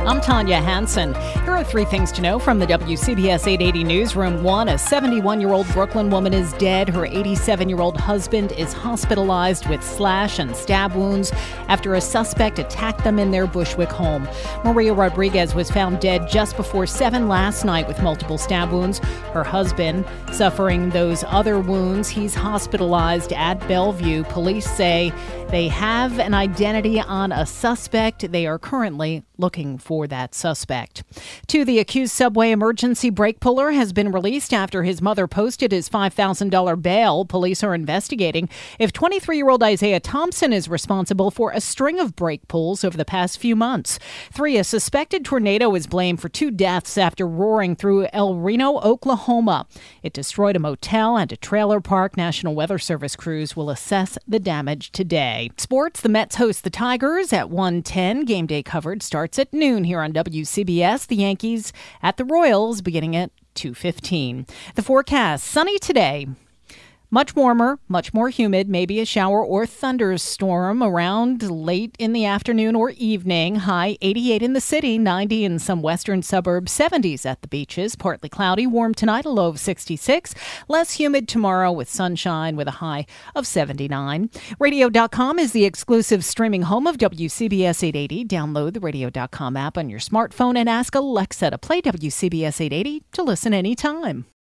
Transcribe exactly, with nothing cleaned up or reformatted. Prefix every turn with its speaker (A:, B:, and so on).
A: I'm Tanya Hansen. Here are three things to know from the W C B S eight eighty Newsroom. One, a seventy-one-year-old Brooklyn woman is dead. Her eighty-seven-year-old husband is hospitalized with slash and stab wounds after a suspect attacked them in their Bushwick home. Maria Rodriguez was found dead just before seven last night with multiple stab wounds. Her husband suffering those other wounds. He's hospitalized at Bellevue. Police say they have an identity on a suspect. They are currently looking for that suspect. Two, the accused subway emergency brake puller has been released after his mother posted his five thousand dollars bail. Police are investigating if twenty-three-year-old Isaiah Thompson is responsible for a string of brake pulls over the past few months. Three, a suspected tornado is blamed for two deaths after roaring through El Reno, Oklahoma. It destroyed a motel and a trailer park. National Weather Service crews will assess the damage today. Sports, the Mets host the Tigers at one ten. Game day coverage starts at noon here on W C B S. The Yankees at the Royals beginning at two fifteen. The forecast, sunny today. Much warmer, much more humid, maybe a shower or thunderstorm around late in the afternoon or evening. High eighty-eight in the city, ninety in some western suburbs, seventies at the beaches. Partly cloudy, warm tonight, a low of sixty-six. Less humid tomorrow with sunshine with a high of seventy-nine. radio dot com is the exclusive streaming home of W C B S eight eighty. Download the radio dot com app on your smartphone and ask Alexa to play W C B S eight eighty to listen anytime.